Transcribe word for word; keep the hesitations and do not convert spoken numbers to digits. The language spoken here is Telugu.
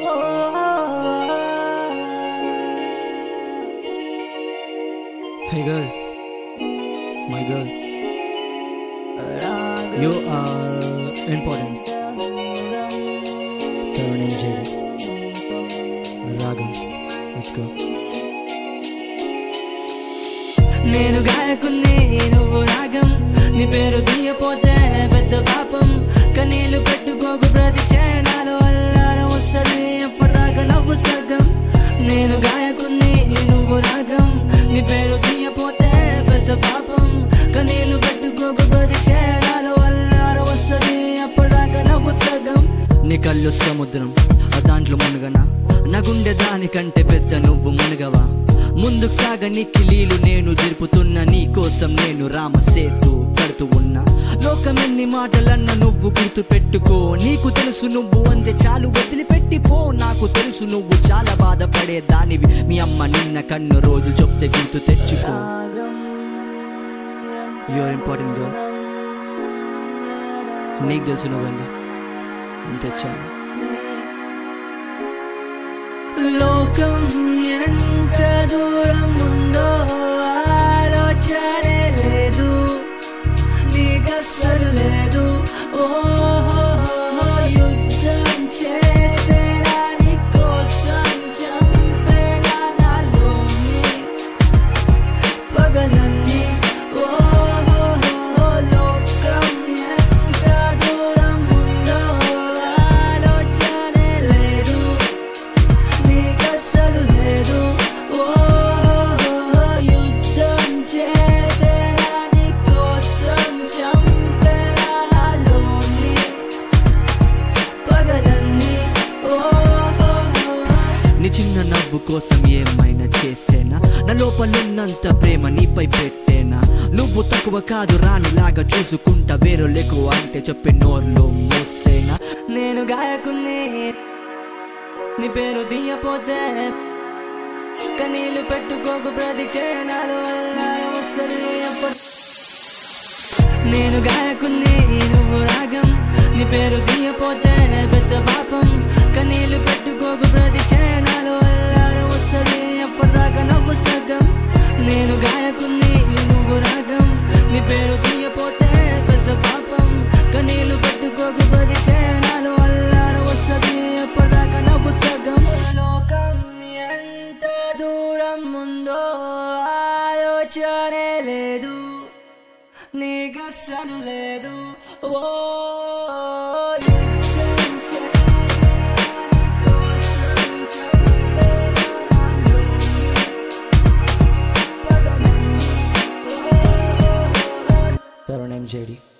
Hey girl, my girl, you are important. Your name J D. Ragam, let's go. నేను గాయకుల్ని నువ్వు రాగం, నీ పేరు తీయపోతే పెద్ద పాపం. కన్నీళ్ళు పెట్టుకోకు ప్రతి క్షణాలు అల్లారం వస్తుంది ఎప్పటిదాకా నవ్వు సగం. నేను గాయకుల్ని నువ్వు రాగం, నీ పేరు తీయపోతే పెద్ద పాపం. కన్నీళ్ళు పెట్టుకోకు ప్రతి క్షణాలు అల్లారం వస్తుంది ఎప్పటిదాకా నవ్వు సగం. నీ కళ్ళు సముద్రం, దాంట్లో మునగనా? నా గుండె దానికంటే పెద్ద నువ్వు మునగవా? ముందుకు సాగ నిఖిలీలు నేను జరుపుతున్నా, నీ కోసం నేను రామసేతు కడుతూ ఉన్నా. లోకం ఎన్ని మాటలన్న నువ్వు గుర్తు పెట్టుకో, నీకు తెలుసు నువ్వు అంతే చాలు వదిలిపెట్టిపో. నాకు తెలుసు నువ్వు చాలా బాధపడే దానివి, మీ అమ్మ నిన్న కన్ను రోజు చెప్తే గుర్తు తెచ్చుకో. యూఆర్ ఇంపార్టెంట్ గర్ల్, నీకు తెలుసు నువ్వండి అంతే చాలు. లోకం ఎంత దూరం ఉందో ఆలోచనే లేదు, నీకస్సలు లేదు. ఓహో యుద్ధం చేసేనా నీ కోసం, చంపేనా నాలోని పగలన్నీ. ఓహో లోకం ఎంత దూరం ఉందో ఆలోచనే లేదు, నీకస్సలు లేదు. ఓహో యుద్ధం చేసేనా నీ కోసం, చంపేనా నాలోని పగలన్నీ. ఓహో నీ చిన్న నవ్వు కోసం ఏమైనా చేసేనా? నా లోపలున్నంత ప్రేమ నీపై పెట్టేనా? నువ్వు తక్కువ కాదు రాణిలాగా చూసుకుంటా, వేరొల్లెకు అంటే చెప్పే నోర్లో మోసేనా? నేను గాయకుల్ని, నీ పేరు తీయపోతే కన్నీళ్ళు పెట్టుకోకు ప్రతి క్షణాలు అల్లారం వస్తుంది ఎప్పటి. నేను గాయకుల్ని నువ్వు రాగం, నీ పేరు తీయపోతే పెద్ద పాపం. కన్నీళ్ళు పెట్టుకోకు ప్రతి క్షణాలు అల్లారం వస్తుంది ఎప్పటిదాకా నవ్వు సగం. నేను గాయకుల్ని నువ్వు రాగం, నీ పేరు తీయపోతే పెద్ద పాపం. కన్నీళ్ళు పెట్టుకోకు ప్రతి క్షణాలు అల్లారం వస్తుంది ఎప్పటిదాకా నవ్వు సగం. లోకం ఎంత దూరం ఉందో ఆలోచనే లేదు, నీకస్సలు లేదు. ఓ Your name J D.